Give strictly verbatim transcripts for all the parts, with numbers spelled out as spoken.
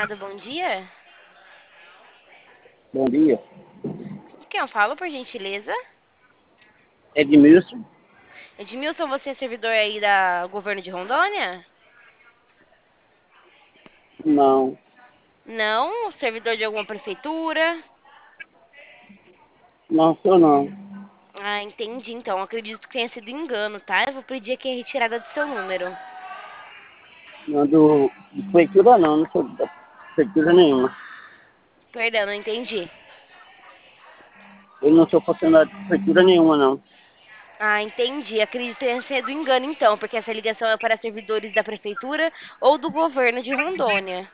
consignado, bom dia. Bom dia. Com quem eu falo, por gentileza? Edmilson? Edmilson, você é servidor aí da governo de Rondônia? Não, Não? Servidor de alguma prefeitura? não sou não. Ah, entendi. Então, acredito que tenha sido engano, tá? Eu vou pedir aqui a retirada do seu número. Não do de prefeitura não, não sou da prefeitura nenhuma. Perdão, não entendi. Eu não sou funcionário de prefeitura nenhuma, não. Ah, entendi. Acredito que tenha sido engano, então, porque essa ligação é para servidores da prefeitura ou do governo de Rondônia.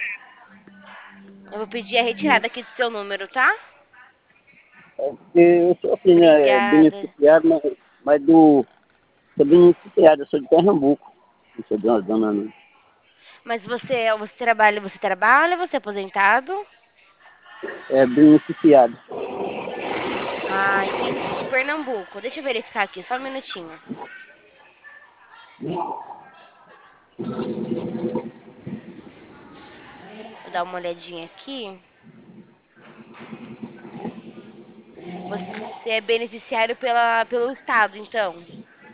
Eu vou pedir a retirada aqui do seu número, tá? É porque eu sou assim, né, Obrigada. beneficiário, mas, mas do. Sou beneficiário, eu sou de Pernambuco. Não sou de uma zona, não. Mas você, você trabalha, você trabalha, você é aposentado? É beneficiário. Ah, entendi. De Pernambuco. Deixa eu verificar aqui, só um minutinho. Vou dar uma olhadinha aqui. Você é beneficiário pela, pelo Estado, então.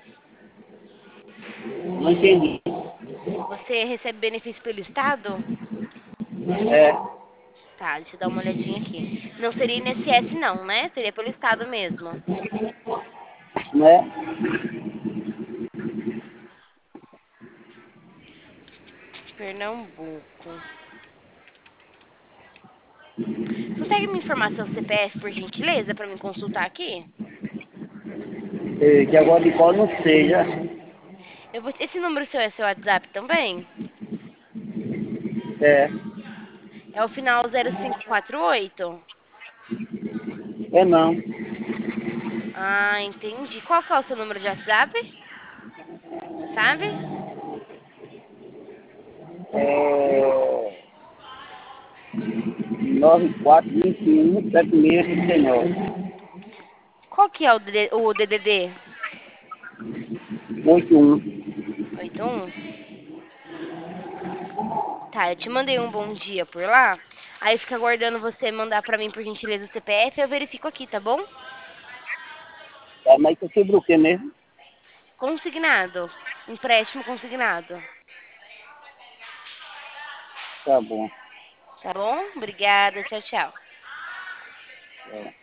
Não entendi. Você recebe benefício pelo Estado? É, Tá, deixa eu dar uma olhadinha aqui. Não seria I N S S não, né? Seria pelo Estado mesmo. né? Pernambuco. Você consegue me informar seu C P F, por gentileza, para me consultar aqui? É, que agora de qual não seja. Eu vou... Esse número seu é seu WhatsApp também? É, É o final zero cinco quatro oito? é não. Ah, entendi. Qual que é o seu número de WhatsApp? Você sabe? É nove quatro dois um sete seis três nove. Qual que é o, D D o D D D? oito um. oito um? Tá, eu te mandei um bom dia por lá. Aí fica aguardando você mandar pra mim, por gentileza, o C P F. Eu verifico aqui, tá bom? Tá, mas isso é sobre o que mesmo? Consignado. Empréstimo consignado. Tá bom. Tá bom? Obrigada. Tchau, tchau. É.